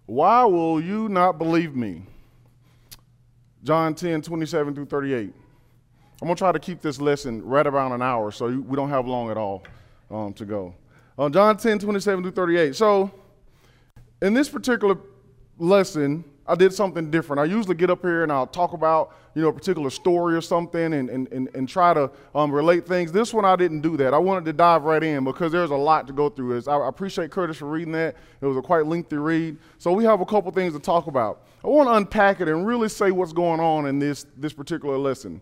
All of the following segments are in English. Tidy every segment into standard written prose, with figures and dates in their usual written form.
Why will you not believe me? John 10, 27 through 38. I'm going to try to keep this lesson right around an hour, so we don't have long at all to go. John 10, 27 through 38. So in this particular lesson, I did something different. I usually get up here and I'll talk about, a particular story or something and try to relate things. This one, I didn't do that. I wanted to dive right in because there's a lot to go through. I appreciate Curtis for reading that. It was a quite lengthy read. So we have a couple things to talk about. I want to unpack it and really say what's going on in this particular lesson.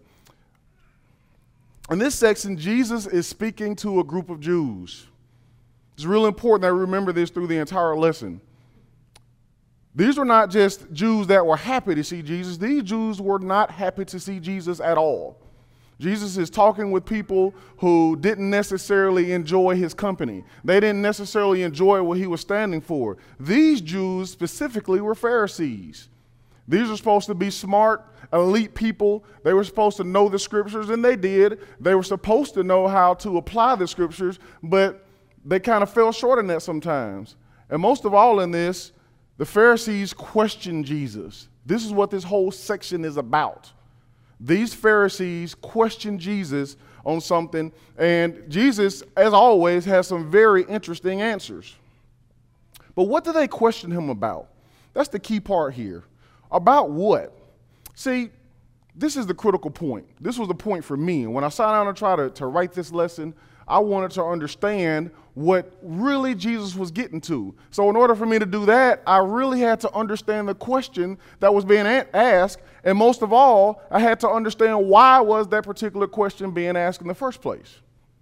In this section, Jesus is speaking to a group of Jews. It's really important that we remember this through the entire lesson. These were not just Jews that were happy to see Jesus. These Jews were not happy to see Jesus at all. Jesus is talking with people who didn't necessarily enjoy his company. They didn't necessarily enjoy what he was standing for. These Jews specifically were Pharisees. These are supposed to be smart, elite people. They were supposed to know the scriptures, and they did. They were supposed to know how to apply the scriptures, but they kind of fell short in that sometimes. And most of all in this, the Pharisees questioned Jesus. This is what this whole section is about. These Pharisees questioned Jesus on something, and Jesus, as always, has some very interesting answers. But what do they question him about? That's the key part here. About what? See, this is the critical point. This was the point for me. When I sat down and tried to write this lesson, I wanted to understand what really Jesus was getting to. So in order for me to do that, I really had to understand the question that was being asked. And most of all, I had to understand why was that particular question being asked in the first place.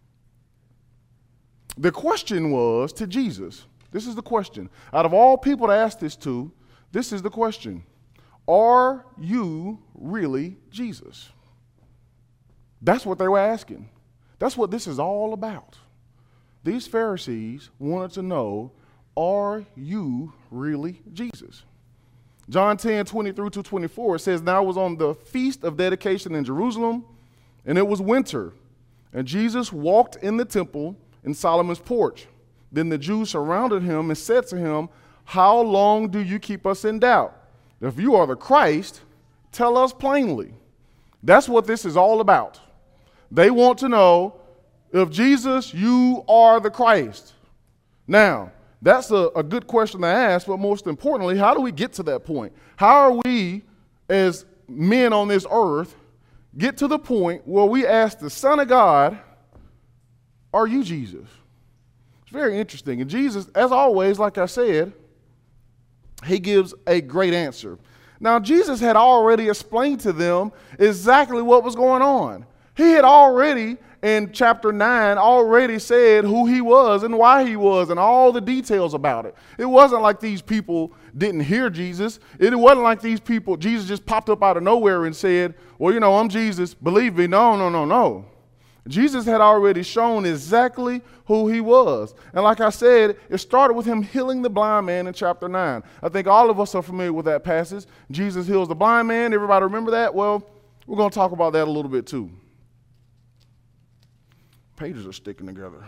The question was to Jesus. This is the question. Out of all people to ask this to, this is the question. Are you really Jesus? That's what they were asking. That's what this is all about. These Pharisees wanted to know, are you really Jesus? John 10, 23 to 24, it says, now it was on the feast of dedication in Jerusalem, and it was winter. And Jesus walked in the temple in Solomon's porch. Then the Jews surrounded him and said to him, how long do you keep us in doubt? If you are the Christ, tell us plainly. That's what this is all about. They want to know if Jesus, you are the Christ. Now, that's a good question to ask, but most importantly, how do we get to that point? How are we, as men on this earth, get to the point where we ask the Son of God, are you Jesus? It's very interesting. And Jesus, as always, like I said, he gives a great answer. Now, Jesus had already explained to them exactly what was going on. He had already, in chapter 9, already said who he was and why he was and all the details about it. It wasn't like these people didn't hear Jesus. It wasn't like Jesus just popped up out of nowhere and said, well, I'm Jesus, believe me. No. Jesus had already shown exactly who he was. And like I said, it started with him healing the blind man in chapter 9. I think all of us are familiar with that passage. Jesus heals the blind man. Everybody remember that? Well, we're going to talk about that a little bit too. Pages are sticking together.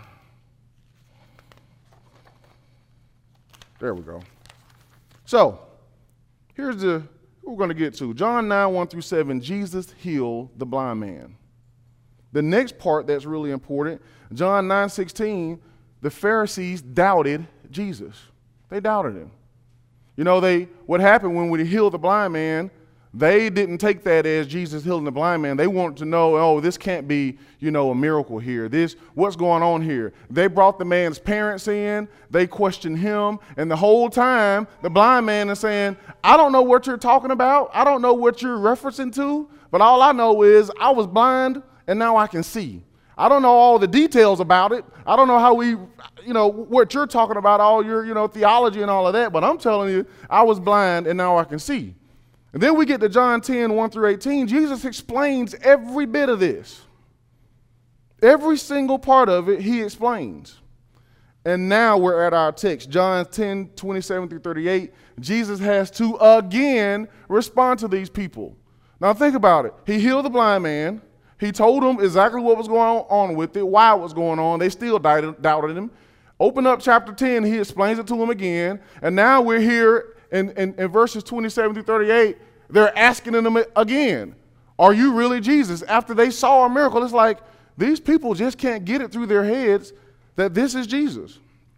There we go. So, here's what we're going to get to. John 9, 1 through 7, Jesus healed the blind man. The next part that's really important, John 9, 16, the Pharisees doubted Jesus. They doubted him. What happened when we healed the blind man, they didn't take that as Jesus healing the blind man. They wanted to know, this can't be, a miracle here. What's going on here? They brought the man's parents in. They questioned him. And the whole time, the blind man is saying, I don't know what you're talking about. I don't know what you're referencing to. But all I know is I was blind and now I can see. I don't know all the details about it. I don't know how what you're talking about, all your, theology and all of that. But I'm telling you, I was blind and now I can see. And then we get to John 10, 1 through 18. Jesus explains every bit of this. Every single part of it, he explains. And now we're at our text, John 10, 27 through 38. Jesus has to again respond to these people. Now think about it. He healed the blind man. He told them exactly what was going on with it, why it was going on. They still doubted him. Open up chapter 10, he explains it to them again. And now we're here in verses 27 through 38, they're asking them again, are you really Jesus? After they saw a miracle, it's like these people just can't get it through their heads that this is Jesus.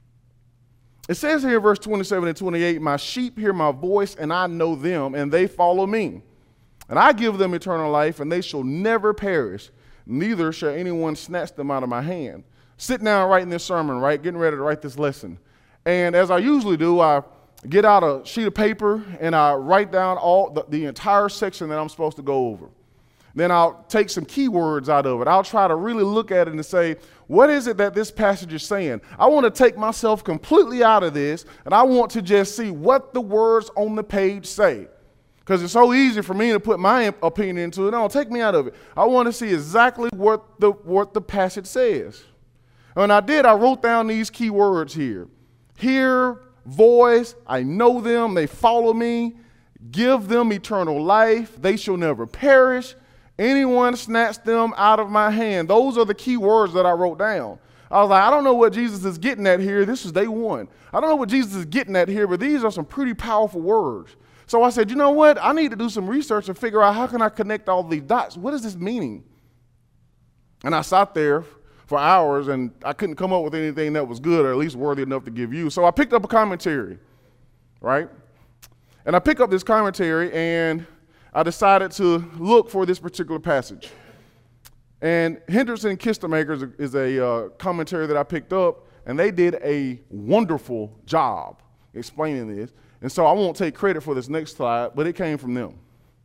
It says here in verse 27 and 28, my sheep hear my voice, and I know them, and they follow me. And I give them eternal life, and they shall never perish. Neither shall anyone snatch them out of my hand. Sitting down writing this sermon, right, getting ready to write this lesson. And as I usually do, I get out a sheet of paper, and I write down all the entire section that I'm supposed to go over. Then I'll take some keywords out of it. I'll try to really look at it and say, what is it that this passage is saying? I want to take myself completely out of this, and I want to just see what the words on the page say. Because it's so easy for me to put my opinion into it. No, take me out of it. I want to see exactly what the passage says. And I wrote down these key words here. Hear, voice, I know them, they follow me. Give them eternal life, they shall never perish. Anyone snatch them out of my hand. Those are the key words that I wrote down. I was like, I don't know what Jesus is getting at here. This is day one. I don't know what Jesus is getting at here, but these are some pretty powerful words. So I said, you know what? I need to do some research and figure out how can I connect all these dots. What is this meaning? And I sat there for hours, and I couldn't come up with anything that was good or at least worthy enough to give you. So I picked up a commentary, right? And I picked up this commentary, and I decided to look for this particular passage. And Henderson Kistermaker is a commentary that I picked up, and they did a wonderful job explaining this. And so I won't take credit for this next slide, but it came from them.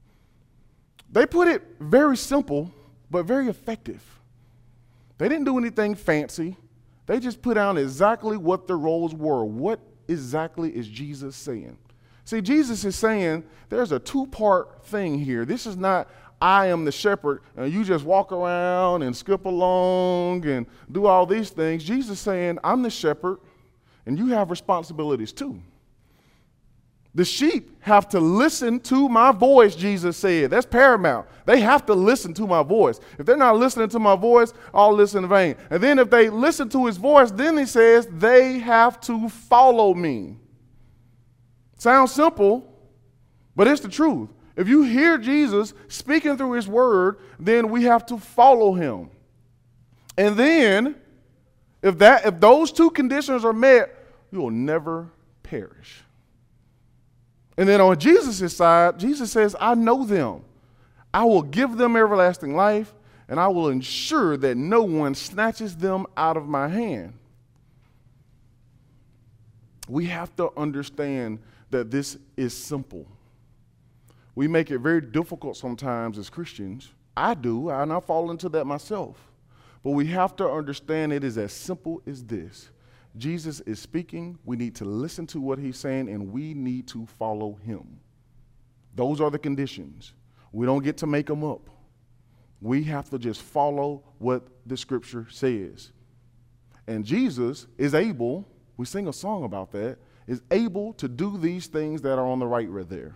They put it very simple, but very effective. They didn't do anything fancy. They just put down exactly what the roles were. What exactly is Jesus saying? See, Jesus is saying there's a two-part thing here. This is not I am the shepherd and you just walk around and skip along and do all these things. Jesus is saying I'm the shepherd and you have responsibilities too. The sheep have to listen to my voice, Jesus said. That's paramount. They have to listen to my voice. If they're not listening to my voice, I'll listen in vain. And then if they listen to his voice, then he says they have to follow me. Sounds simple, but it's the truth. If you hear Jesus speaking through his word, then we have to follow him. And then, if those two conditions are met, you will never perish. And then on Jesus' side, Jesus says, I know them. I will give them everlasting life, and I will ensure that no one snatches them out of my hand. We have to understand that this is simple. We make it very difficult sometimes as Christians. I do, and I fall into that myself. But we have to understand it is as simple as this. Jesus is speaking. We need to listen to what he's saying, and we need to follow him. Those are the conditions. We don't get to make them up. We have to just follow what the scripture says. And Jesus is able, we sing a song about that, is able to do these things that are on the right there.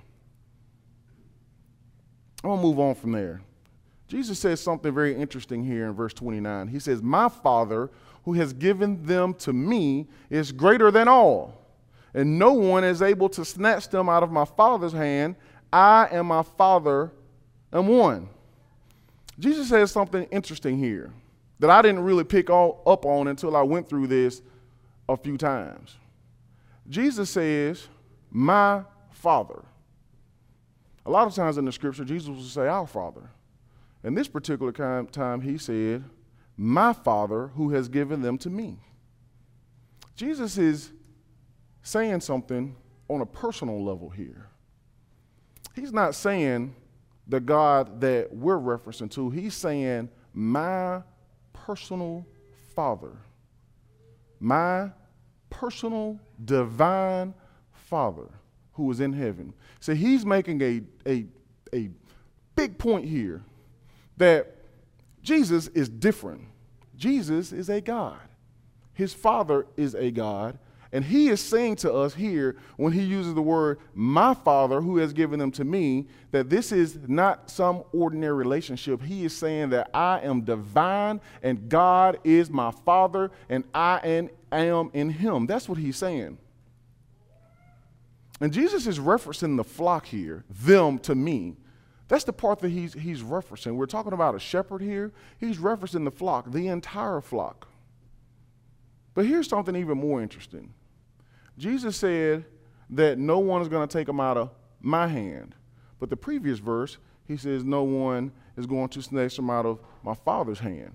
I'm going to move on from there. Jesus says something very interesting here in verse 29. He says, my Father who has given them to me is greater than all, and no one is able to snatch them out of my Father's hand. I and my Father am one. Jesus says something interesting here that I didn't really pick up on until I went through this a few times. Jesus says, my Father. A lot of times in the scripture, Jesus will say, our Father. In this particular time, he said, my Father who has given them to me. Jesus is saying something on a personal level here. He's not saying the God that we're referencing to. He's saying my personal Father. My personal divine Father who is in heaven. So he's making a big point here that Jesus is different. Jesus is a God. His Father is a God. And he is saying to us here, when he uses the word, my Father who has given them to me, that this is not some ordinary relationship. He is saying that I am divine and God is my Father and I am in him. That's what he's saying. And Jesus is referencing the flock here, them to me. That's the part that he's referencing. We're talking about a shepherd here. He's referencing the flock, the entire flock. But here's something even more interesting. Jesus said that no one is going to take them out of my hand. But the previous verse, he says no one is going to snatch them out of my Father's hand.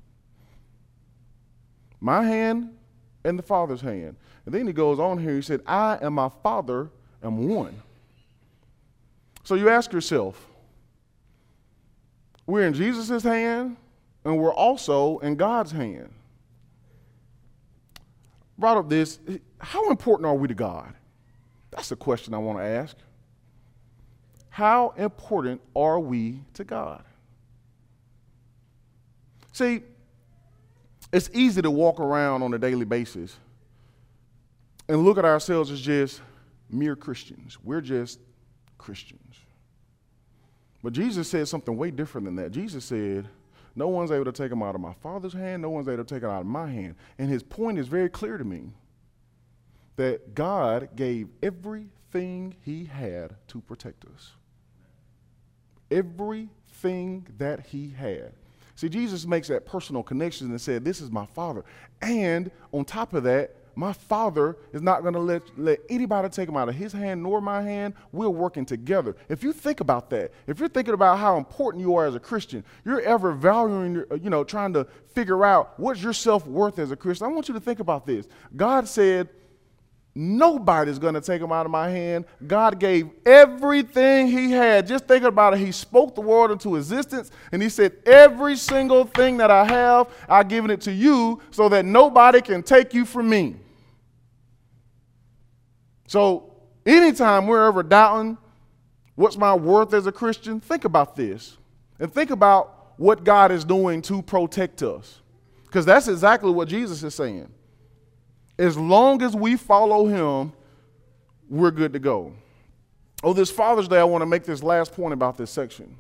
My hand and the Father's hand. And then he goes on here, he said, I and my Father am one. So you ask yourself, we're in Jesus' hand, and we're also in God's hand. Brought up this, how important are we to God? That's the question I want to ask. How important are we to God? See, it's easy to walk around on a daily basis and look at ourselves as just mere Christians. We're just Christians. But Jesus said something way different than that. Jesus said, no one's able to take them out of my Father's hand. No one's able to take them out of my hand. And his point is very clear to me that God gave everything he had to protect us. Everything that he had. See, Jesus makes that personal connection and said, this is my Father. And on top of that, my Father is not going to let anybody take him out of his hand nor my hand. We're working together. If you think about that, if you're thinking about how important you are as a Christian, you're ever valuing, trying to figure out what's your self-worth as a Christian, I want you to think about this. God said, nobody's going to take him out of my hand. God gave everything he had. Just think about it. He spoke the world into existence, and he said, every single thing that I have, I've given it to you so that nobody can take you from me. So anytime we're ever doubting what's my worth as a Christian, think about this. And think about what God is doing to protect us. Because that's exactly what Jesus is saying. As long as we follow him, we're good to go. Oh, this Father's Day, I want to make this last point about this section.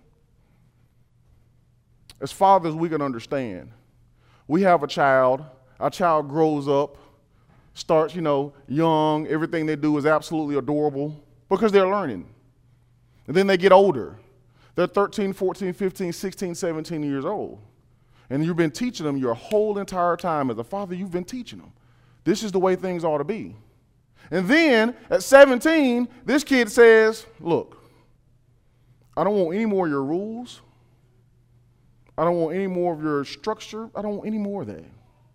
As fathers, we can understand. We have a child. Our child grows up, starts, young. Everything they do is absolutely adorable because they're learning. And then they get older. They're 13, 14, 15, 16, 17 years old. And you've been teaching them your whole entire time. As a father, you've been teaching them. This is the way things ought to be. And then at 17, this kid says, look, I don't want any more of your rules. I don't want any more of your structure. I don't want any more of that.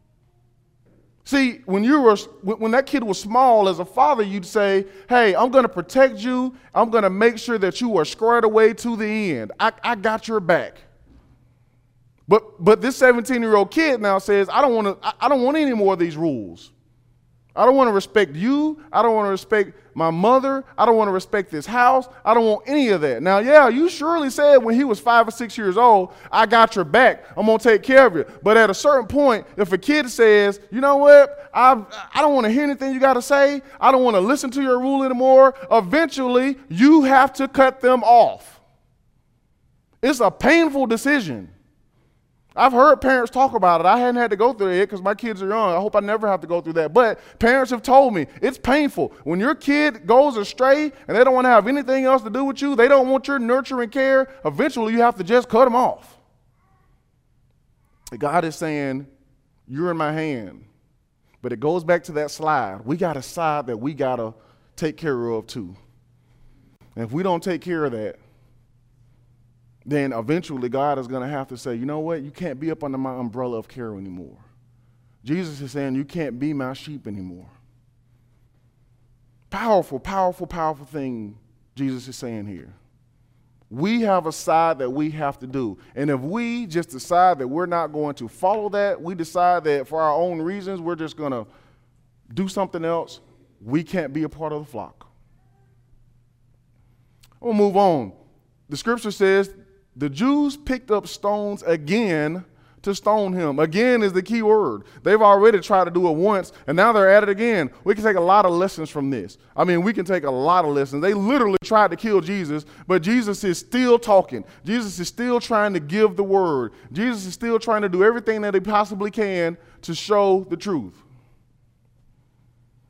See, when that kid was small, as a father, you'd say, hey, I'm going to protect you. I'm going to make sure that you are squared away to the end. I got your back. But this 17-year-old kid now says, I don't want any more of these rules. I don't want to respect you. I don't want to respect my mother. I don't want to respect this house. I don't want any of that. Now, yeah, you surely said when he was 5 or 6 years old, I got your back. I'm going to take care of you. But at a certain point, if a kid says, you know what, I don't want to hear anything you got to say. I don't want to listen to your rule anymore. Eventually, you have to cut them off. It's a painful decision. I've heard parents talk about it. I hadn't had to go through it because my kids are young. I hope I never have to go through that. But parents have told me it's painful. When your kid goes astray and they don't want to have anything else to do with you, they don't want your nurture and care, eventually you have to just cut them off. God is saying, you're in my hand. But it goes back to that slide. We got a side that we got to take care of too. And if we don't take care of that, then eventually God is going to have to say, you know what? You can't be up under my umbrella of care anymore. Jesus is saying you can't be my sheep anymore. Powerful, powerful, powerful thing Jesus is saying here. We have a side that we have to do. And if we just decide that we're not going to follow that, we decide that for our own reasons, we're just going to do something else, we can't be a part of the flock. We'll move on. The scripture says, the Jews picked up stones again to stone him. Again is the key word. They've already tried to do it once, and now they're at it again. We can take a lot of lessons from this. We can take a lot of lessons. They literally tried to kill Jesus, but Jesus is still talking. Jesus is still trying to give the word. Jesus is still trying to do everything that he possibly can to show the truth.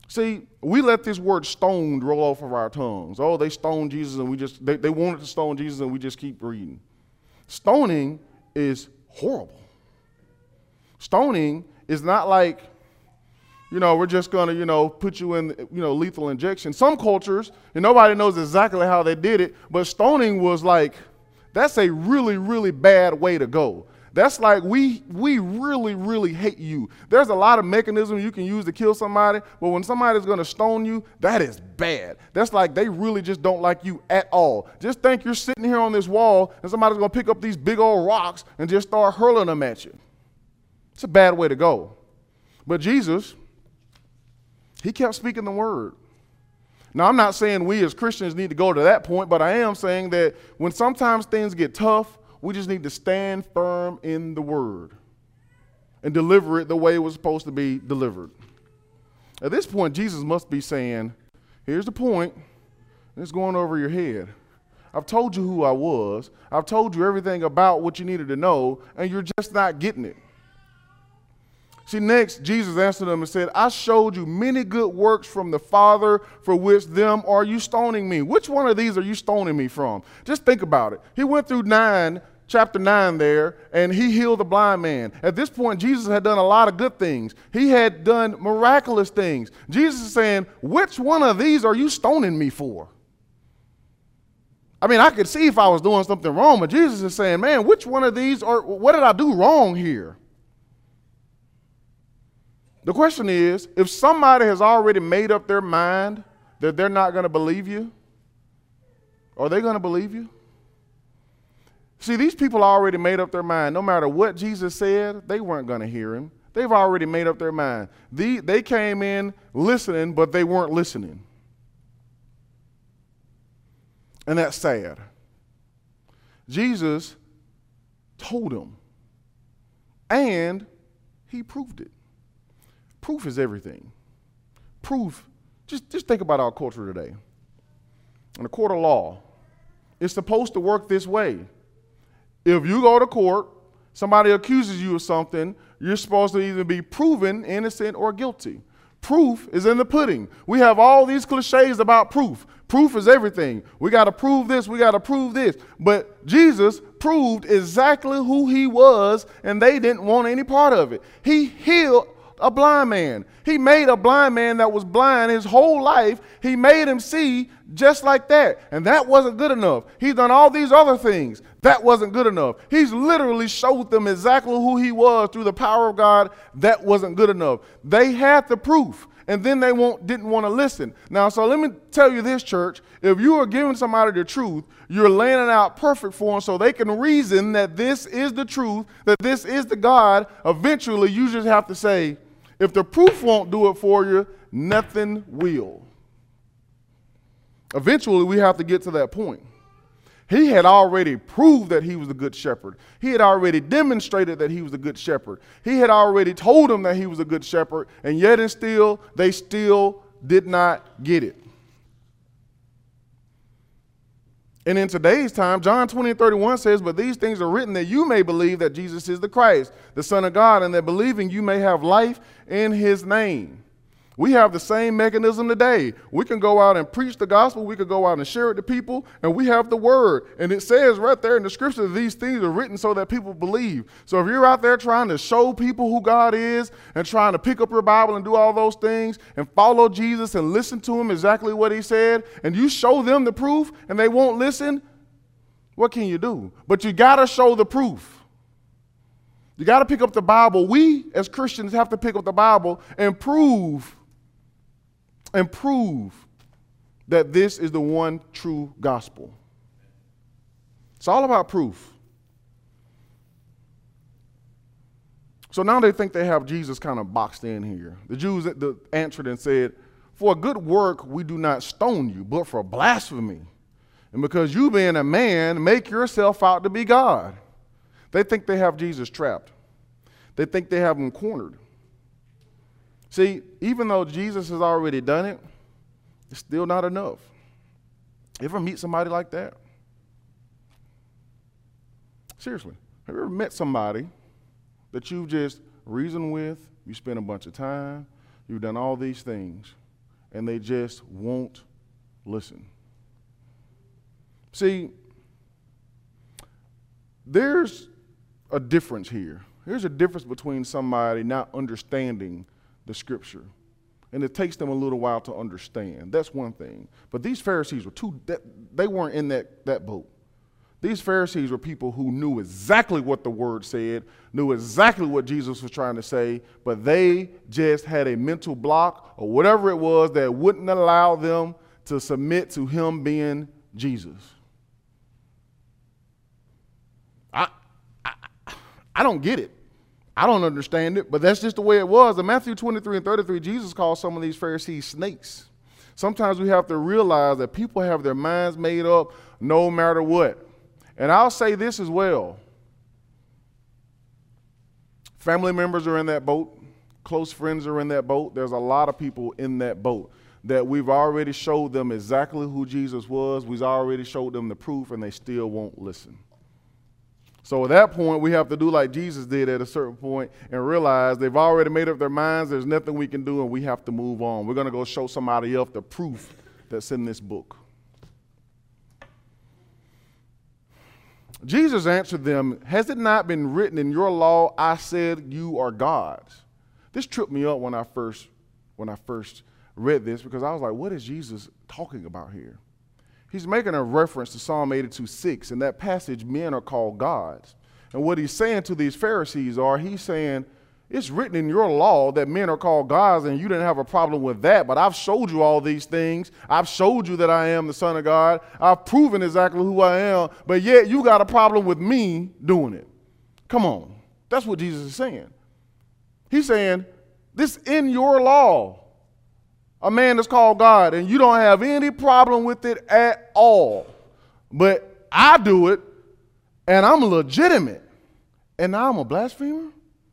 See, we let this word stoned roll off of our tongues. Oh, they stoned Jesus and they wanted to stone Jesus and we just keep reading. Stoning is horrible. Stoning is not like, we're just going to, put you in, lethal injection. Some cultures, and nobody knows exactly how they did it, but stoning was like, that's a really, really bad way to go. That's like, we really, really hate you. There's a lot of mechanisms you can use to kill somebody, but when somebody's going to stone you, that is bad. That's like they really just don't like you at all. Just think you're sitting here on this wall and somebody's going to pick up these big old rocks and just start hurling them at you. It's a bad way to go. But Jesus, he kept speaking the word. Now, I'm not saying we as Christians need to go to that point, but I am saying that when sometimes things get tough, we just need to stand firm in the word and deliver it the way it was supposed to be delivered. At this point, Jesus must be saying, here's the point, and it's going over your head. I've told you who I was. I've told you everything about what you needed to know, and you're just not getting it. See, next, Jesus answered them and said, I showed you many good works from the Father, for which them are you stoning me. Which one of these are you stoning me from? Just think about it. He went through chapter 9 there, and he healed the blind man. At this point, Jesus had done a lot of good things. He had done miraculous things. Jesus is saying, which one of these are you stoning me for? I mean, I could see if I was doing something wrong, but Jesus is saying, man, which one of these, or what did I do wrong here? The question is, if somebody has already made up their mind that they're not going to believe you, are they going to believe you? See, these people already made up their mind. No matter what Jesus said, they weren't going to hear him. They've already made up their mind. They came in listening, but they weren't listening. And that's sad. Jesus told them, and he proved it. Proof is everything. Proof, just think about our culture today. In a court of law, it's supposed to work this way. If you go to court, somebody accuses you of something, you're supposed to either be proven innocent or guilty. Proof is in the pudding. We have all these cliches about proof. Proof is everything. We got to prove this, we got to prove this. But Jesus proved exactly who he was, and they didn't want any part of it. He healed a blind man. He made a blind man that was blind his whole life. He made him see just like that. And that wasn't good enough. He's done all these other things. That wasn't good enough. He's literally showed them exactly who he was through the power of God. That wasn't good enough. They had the proof, and then they didn't want to listen. Now, so let me tell you this, church. If you are giving somebody the truth, you're laying it out perfect for them so they can reason that this is the truth, that this is the God. Eventually, you just have to say, if the proof won't do it for you, nothing will. Eventually, we have to get to that point. He had already proved that he was a good shepherd. He had already demonstrated that he was a good shepherd. He had already told them that he was a good shepherd, and yet and still, they still did not get it. And in today's time, John 20:31 says, but these things are written that you may believe that Jesus is the Christ, the Son of God, and that believing you may have life in his name. We have the same mechanism today. We can go out and preach the gospel. We could go out and share it to people, and we have the word. And it says right there in the scripture that these things are written so that people believe. So if you're out there trying to show people who God is and trying to pick up your Bible and do all those things and follow Jesus and listen to him exactly what he said, and you show them the proof and they won't listen, what can you do? But you got to show the proof. You got to pick up the Bible. We as Christians have to pick up the Bible and prove that this is the one true gospel. It's all about proof. So now they think they have Jesus kind of boxed in here. The Jews answered and said, for a good work we do not stone you, but for blasphemy. And because you being a man, make yourself out to be God. They think they have Jesus trapped. They think they have him cornered. See, even though Jesus has already done it, it's still not enough. You ever meet somebody like that? Seriously, have you ever met somebody that you've just reasoned with, you spent a bunch of time, you've done all these things, and they just won't listen. See, there's a difference here. There's a difference between somebody not understanding the scripture, and it takes them a little while to understand. That's one thing. But these Pharisees they weren't in that boat. These Pharisees were people who knew exactly what the word said, knew exactly what Jesus was trying to say, but they just had a mental block or whatever it was that wouldn't allow them to submit to him being Jesus. I don't get it. I don't understand it, but that's just the way it was. In Matthew 23 and 33, Jesus calls some of these Pharisees snakes. Sometimes we have to realize that people have their minds made up no matter what. And I'll say this as well. Family members are in that boat. Close friends are in that boat. There's a lot of people in that boat that we've already showed them exactly who Jesus was. We've already showed them the proof, and they still won't listen. So at that point, we have to do like Jesus did at a certain point and realize they've already made up their minds. There's nothing we can do, and we have to move on. We're going to go show somebody else the proof that's in this book. Jesus answered them, "Has it not been written in your law, I said you are gods?" This tripped me up when I first read this, because I was like, what is Jesus talking about here? He's making a reference to Psalm 82:6. In that passage, men are called gods. And what he's saying to these Pharisees he's saying, it's written in your law that men are called gods, and you didn't have a problem with that, but I've showed you all these things. I've showed you that I am the Son of God. I've proven exactly who I am, but yet you got a problem with me doing it. Come on. That's what Jesus is saying. He's saying, this in your law. A man is called God, and you don't have any problem with it at all. But I do it, and I'm legitimate, and now I'm a blasphemer?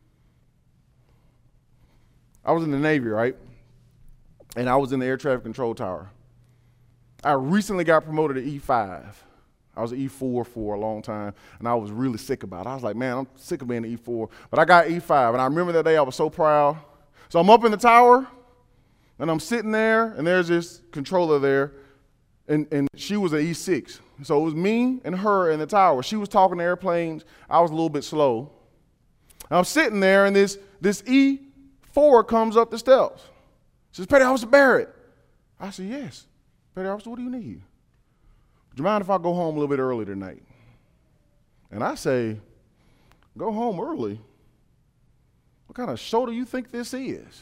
I was in the Navy, right? And I was in the air traffic control tower. I recently got promoted to E5. I was an E4 for a long time, and I was really sick about it. I was like, man, I'm sick of being an E4. But I got E5, and I remember that day I was so proud. So I'm up in the tower, and I'm sitting there, and there's this controller there, and she was an E6. So it was me and her in the tower. She was talking to airplanes. I was a little bit slow. And I'm sitting there, and this E4 comes up the steps. She says, "Petty Officer Barrett." I said, "Yes. Petty Officer, what do you need? Would you mind if I go home a little bit early tonight?" And I say, "Go home early? What kind of show do you think this is?"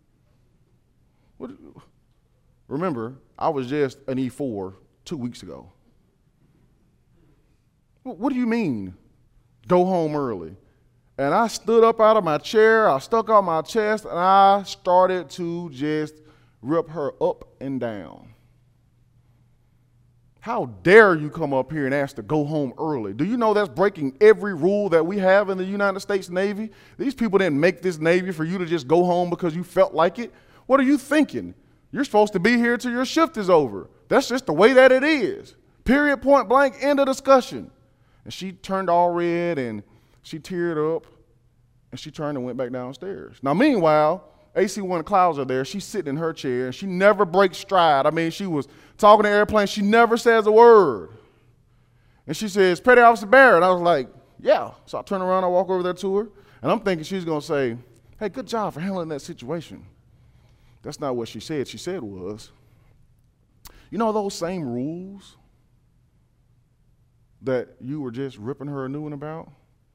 Remember, I was just an E4 2 weeks ago. What do you mean, go home early? And I stood up out of my chair, I stuck out my chest, and I started to just rip her up and down. How dare you come up here and ask to go home early? Do you know that's breaking every rule that we have in the United States Navy? These people didn't make this Navy for you to just go home because you felt like it. What are you thinking? You're supposed to be here till your shift is over. That's just the way that it is. Period, point blank, end of discussion. And she turned all red and she teared up and she turned and went back downstairs. Now, meanwhile, AC-1 Clouds are there. She's sitting in her chair and she never breaks stride. I mean, she was talking to airplanes. She never says a word. And she says, "Petty Officer Barrett." I was like, "Yeah." So I turn around, I walk over there to her, and I'm thinking she's going to say, "Hey, good job for handling that situation." That's not what she said. She said was, "You know those same rules that you were just ripping her a new one about?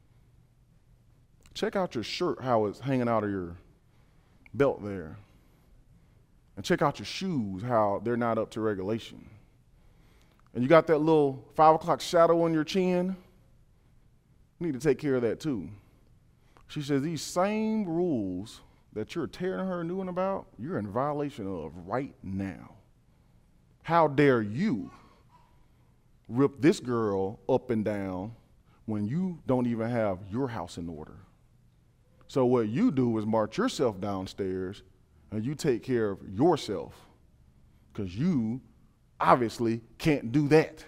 Check out your shirt, how it's hanging out of your belt there. And check out your shoes, how they're not up to regulation. And you got that little 5 o'clock shadow on your chin. You need to take care of that too." She says, "These same rules that you're tearing her a new one about, you're in violation of right now. How dare you rip this girl up and down when you don't even have your house in order? So what you do is march yourself downstairs and you take care of yourself, because you obviously can't do that."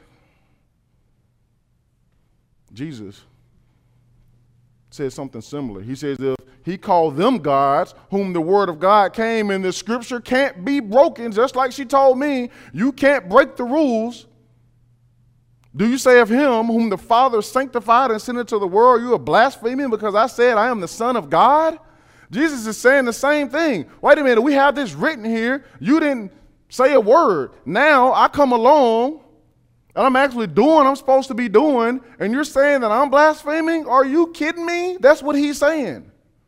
Jesus says something similar. He says, if He called them gods, whom the word of God came, and the scripture can't be broken, just like she told me. You can't break the rules. Do you say of him whom the Father sanctified and sent into the world, you are blaspheming because I said I am the Son of God? Jesus is saying the same thing. Wait a minute, we have this written here. You didn't say a word. Now I come along and I'm actually doing what I'm supposed to be doing, and you're saying that I'm blaspheming? Are you kidding me? That's what he's saying.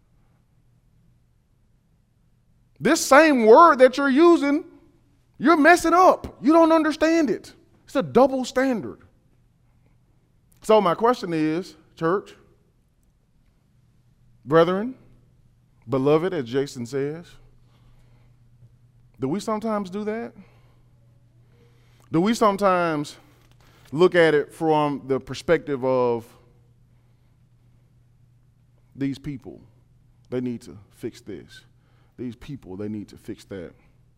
This same word that you're using, you're messing up. You don't understand it. It's a double standard. So my question is, church, brethren, beloved, as Jason says, do we sometimes do that? Do we sometimes look at it from the perspective of these people? They need to fix this. These people, they need to fix that.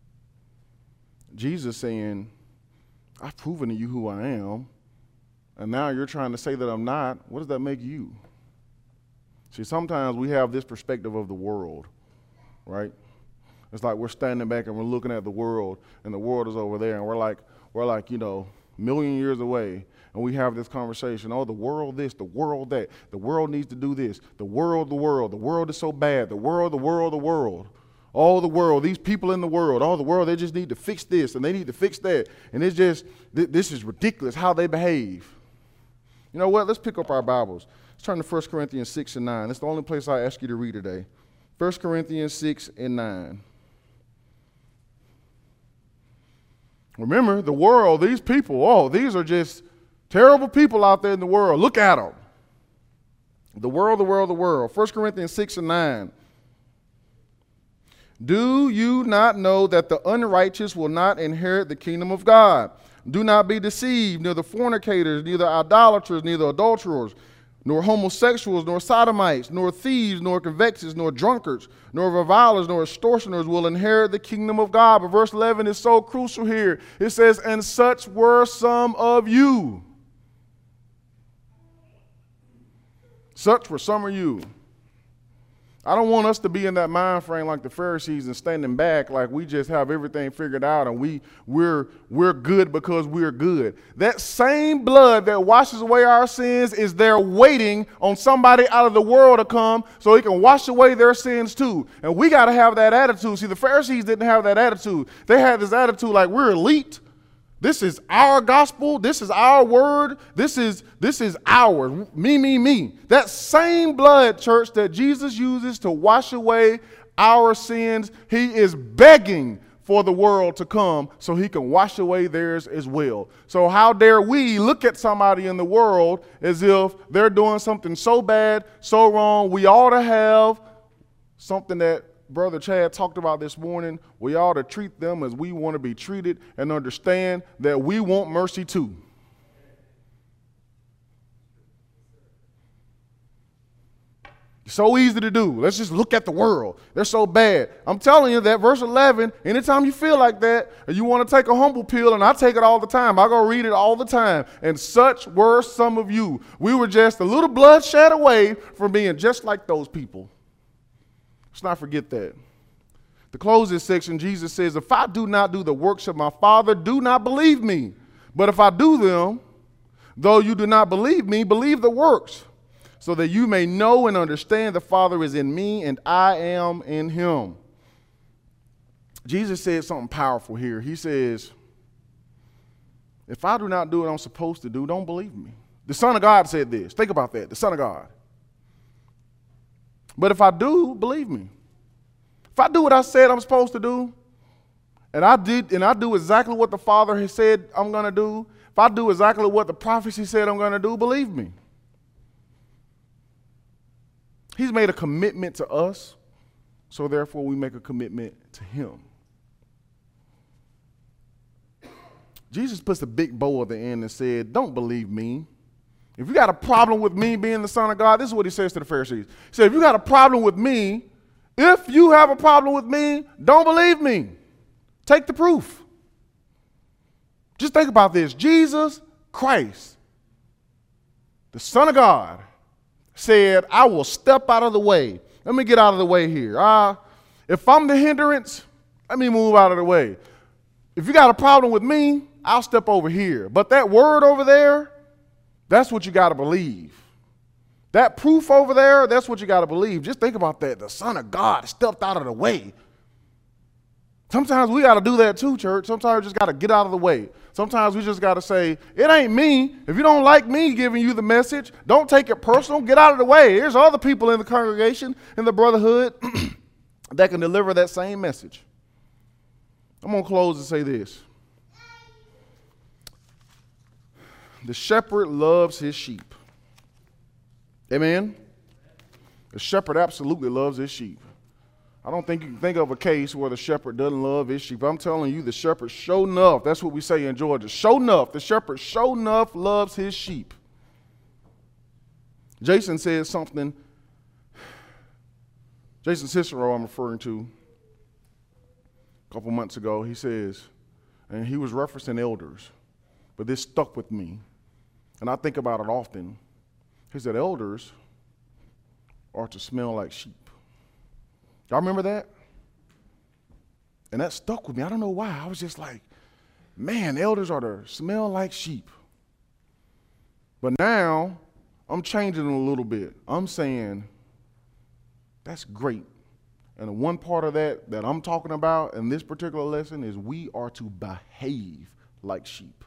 Jesus saying, I've proven to you who I am, and now you're trying to say that I'm not. What does that make you? See, sometimes we have this perspective of the world, right? It's like we're standing back and we're looking at the world, and the world is over there, and we're like, a million years away, and we have this conversation. Oh, the world this, the world that. The world needs to do this. The world. The world is so bad. The world. All the world, these people in the world, all the world, they just need to fix this and they need to fix that. And it's just, this is ridiculous how they behave. You know what? Let's pick up our Bibles. Let's turn to 1 Corinthians 6 and 9. That's the only place I ask you to read today. 1 Corinthians 6 and 9. Remember, the world, these people, these are just terrible people out there in the world. Look at them. The world. 1 Corinthians 6 and 9. Do you not know that the unrighteous will not inherit the kingdom of God? Do not be deceived, neither fornicators, neither idolaters, neither adulterers, nor homosexuals, nor sodomites, nor thieves, nor covetous, nor drunkards, nor revilers, nor extortioners will inherit the kingdom of God. But verse 11 is so crucial here. It says, and such were some of you. Such were some of you. I don't want us to be in that mind frame like the Pharisees and standing back like we just have everything figured out and we're good because we're good. That same blood that washes away our sins is there waiting on somebody out of the world to come so he can wash away their sins too. And we got to have that attitude. See, the Pharisees didn't have that attitude. They had this attitude like we're elite. This is our gospel. This is our word. This is ours. Me. That same blood, church, that Jesus uses to wash away our sins, he is begging for the world to come so he can wash away theirs as well. So how dare we look at somebody in the world as if they're doing something so bad, so wrong, we ought to have something that Brother Chad talked about this morning. We ought to treat them as we want to be treated and understand that we want mercy too. It's so easy to do. Let's just look at the world. They're so bad. I'm telling you that verse 11, anytime you feel like that, and you want to take a humble pill, and I take it all the time. I go read it all the time. And such were some of you. We were just a little bloodshed away from being just like those people. Let's not forget that. To close this section, Jesus says, if I do not do the works of my Father, do not believe me. But if I do them, though you do not believe me, believe the works, so that you may know and understand the Father is in me and I am in him. Jesus said something powerful here. He says, if I do not do what I'm supposed to do, don't believe me. The Son of God said this. Think about that. The Son of God. But if I do, believe me. If I do what I said I'm supposed to do, and I do exactly what the Father has said I'm going to do, if I do exactly what the prophecy said I'm going to do, believe me. He's made a commitment to us, so therefore we make a commitment to him. Jesus puts a big bow at the end and said, don't believe me. If you got a problem with me being the Son of God, this is what he says to the Pharisees. He said, if you got a problem with me, if you have a problem with me, don't believe me. Take the proof. Just think about this. Jesus Christ, the Son of God, said, I will step out of the way. Let me get out of the way here. If I'm the hindrance, let me move out of the way. If you got a problem with me, I'll step over here. But that word over there, that's what you got to believe. That proof over there, that's what you got to believe. Just think about that. The Son of God stepped out of the way. Sometimes we got to do that too, church. Sometimes we just got to get out of the way. Sometimes we just got to say, it ain't me. If you don't like me giving you the message, don't take it personal. Get out of the way. There's other people in the congregation, in the brotherhood, that can deliver that same message. I'm going to close and say this. The shepherd loves his sheep. Amen? The shepherd absolutely loves his sheep. I don't think you can think of a case where the shepherd doesn't love his sheep. I'm telling you, the shepherd sure enough, that's what we say in Georgia, sure enough, the shepherd sure enough loves his sheep. Jason said something, Jason Cicero I'm referring to, a couple months ago. He says, and he was referencing elders, but this stuck with me, and I think about it often. He said elders are to smell like sheep. Y'all remember that? And that stuck with me. I don't know why. I was just like, man, elders are to smell like sheep. But now I'm changing it a little bit. I'm saying that's great. And the one part of that I'm talking about in this particular lesson is we are to behave like sheep.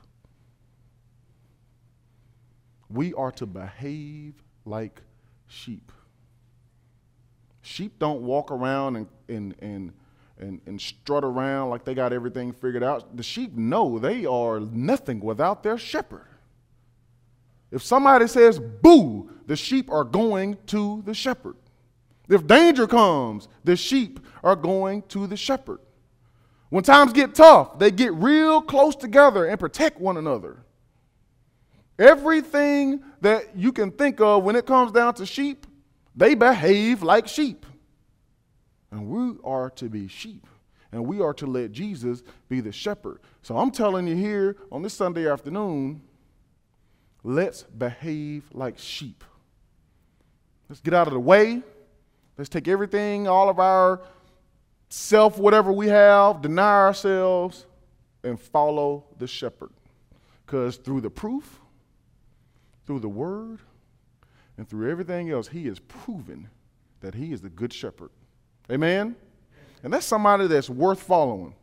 We are to behave like sheep. Sheep don't walk around and strut around like they got everything figured out. The sheep know they are nothing without their shepherd. If somebody says boo, the sheep are going to the shepherd. If danger comes, the sheep are going to the shepherd. When times get tough, they get real close together and protect one another. Everything that you can think of when it comes down to sheep, they behave like sheep. And we are to be sheep. And we are to let Jesus be the shepherd. So I'm telling you here on this Sunday afternoon, let's behave like sheep. Let's get out of the way. Let's take everything, all of our self, whatever we have, deny ourselves, and follow the shepherd. Because through the proof, through the word, and through everything else, he is proven that he is the good shepherd. Amen? And that's somebody that's worth following.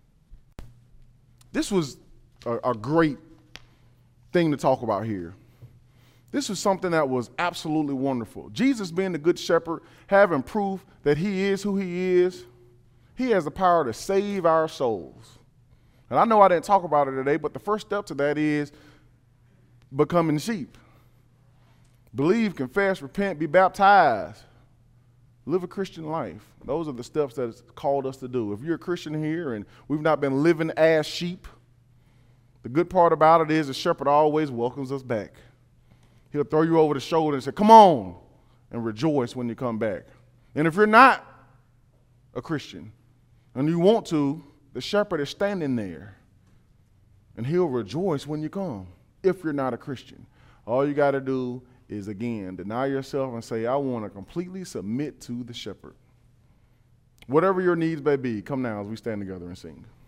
This was a great thing to talk about here. This was something that was absolutely wonderful. Jesus being the good shepherd, having proof that he is who he is, he has the power to save our souls. And I know I didn't talk about it today, but the first step to that is becoming sheep. Believe, confess, repent, be baptized. Live a Christian life. Those are the steps that it's called us to do. If you're a Christian here and we've not been living as sheep, the good part about it is the shepherd always welcomes us back. He'll throw you over the shoulder and say, come on, and rejoice when you come back. And if you're not a Christian and you want to, the shepherd is standing there and he'll rejoice when you come if you're not a Christian. All you got to do is, again, deny yourself and say, I want to completely submit to the shepherd. Whatever your needs may be, come now as we stand together and sing.